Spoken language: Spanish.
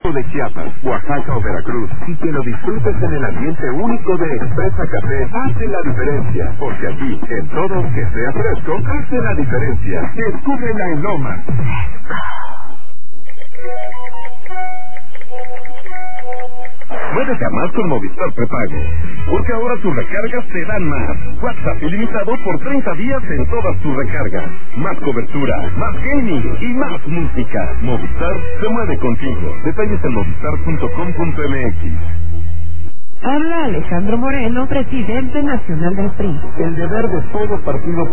de Chiapas, Oaxaca o Veracruz y que lo disfrutes en el ambiente único de Expresa Café hace la diferencia, porque aquí, en todo que sea fresco, hace la diferencia. Descúbrela en Lomas. Muévete a más con Movistar Prepago, porque ahora tus recargas te dan más. WhatsApp ilimitado por 30 días en todas tus recargas. Más cobertura, más gaming y más música. Movistar se mueve contigo. Detalles en movistar.com.mx. Habla Alejandro Moreno, presidente nacional del PRI. El deber de todo partido